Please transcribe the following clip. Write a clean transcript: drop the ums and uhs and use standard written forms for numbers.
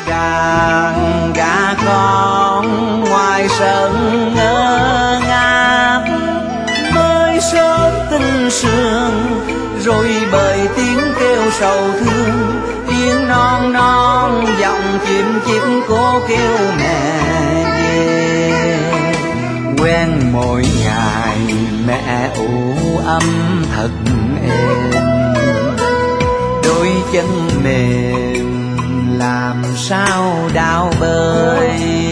Chàng gả con ngoài sân ngơ ngác, mới sớm tinh sương rồi bởi tiếng kêu sầu thương. Tiếng non non giọng chim chim cô kêu mẹ về. Quen mỗi ngày mẹ ủ ấm thật êm, đôi chân mềm làm sao đau bơi.